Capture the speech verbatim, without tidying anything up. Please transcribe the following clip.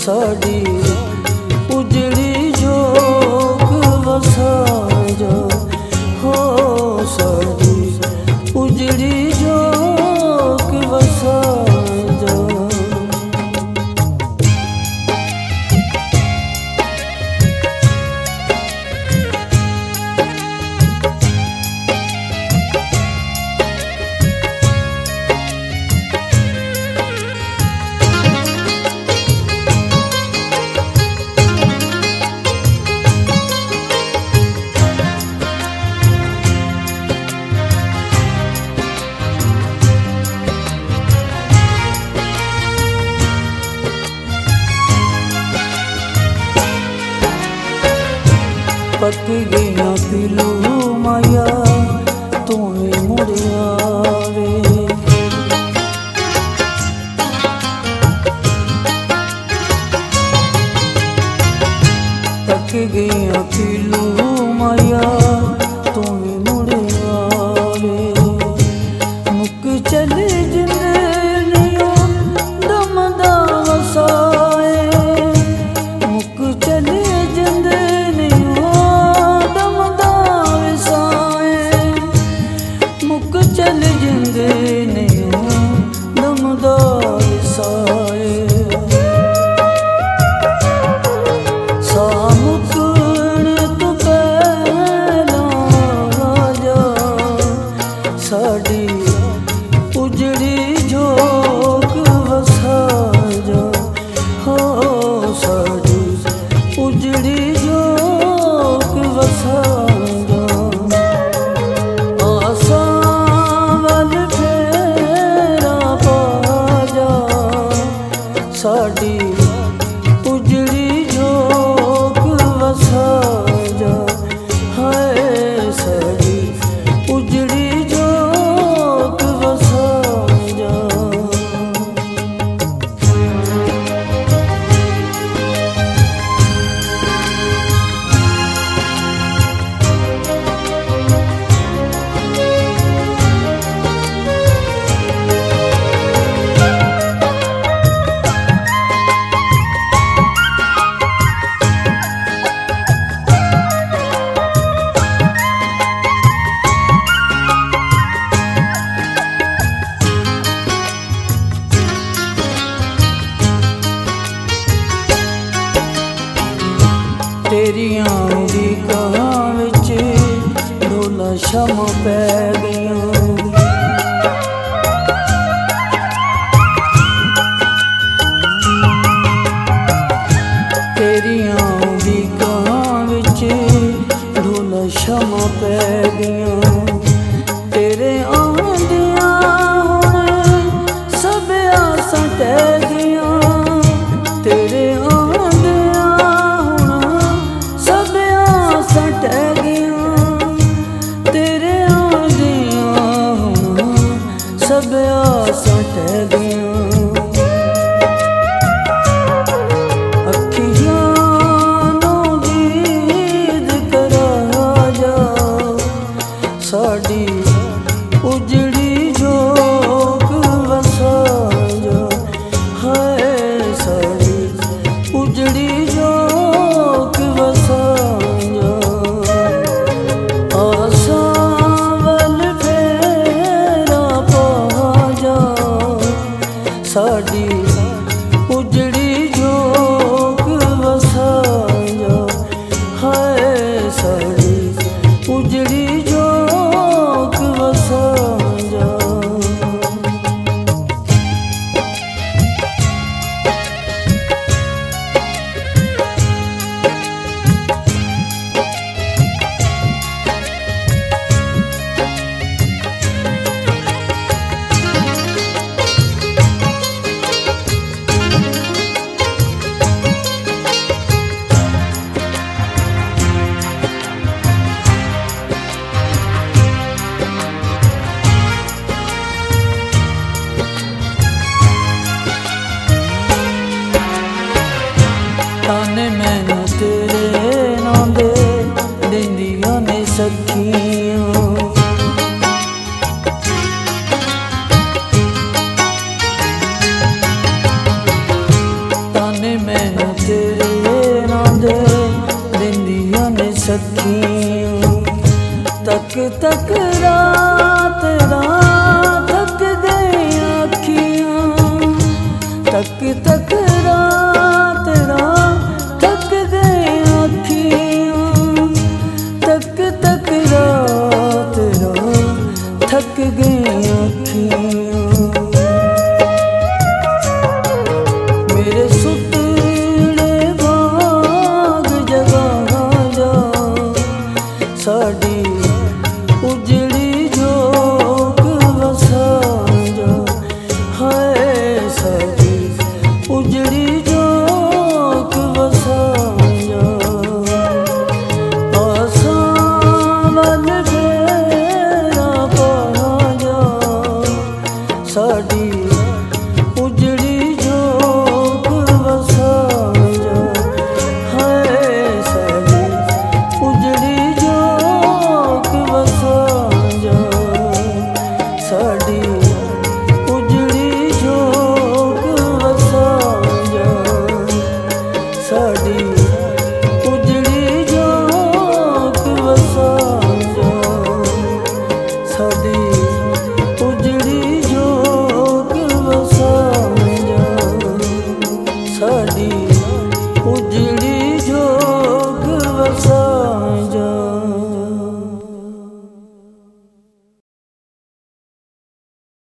साड़ी उजड़ी जोग वसा जा हो साड़ी उजड़ी जोग वसा जा। पक गया पिलू माया तू ही मुड़िया वे। पक गया पिलू माया तू ही मुड़िया वे। मुक चले जिंदनिया दम दा वसाए मुक चले चल जिंदे नहीं दमदार साए सामुकण तू पहला जा साड़ी उजड़ी जोग वसा जा हो साड़ी उजड़ी जोग वसा जा। साड़ी उजड़ी जोग वसा जा हाय साड़ी उजड़ी जोग वसा जा। तेरियां उड़ीकां विच ढोला शम पै गईयां। तेरियां उड़ीकां विच ढोला शम पै गईयां। तेरे आंदियां हुण सब आसां टह गईयां। तेरे टह गईयां तेरे आंदियां सखियों तक तक रात रात थक गई अखियां तक तक रात रात थक गई अखियां तक तक रात रात थक गई अखियां मेरे सुतले बाग जगा जा साड़ी उजड़ी जोग वसा जा हाय साड़ी उजड़ी जोग वसा जा आसां वल फेरा पा जा साड़ी उजड़ी जोग वसा जा हाय साड़ी उजड़ी जोग वसा जा साड़ी उजड़ी जोग वसा जा साड़ी उजड़ी जोग वसा जा साड़ी उजड़ी जोग वसा जा साड़ी उजड़ी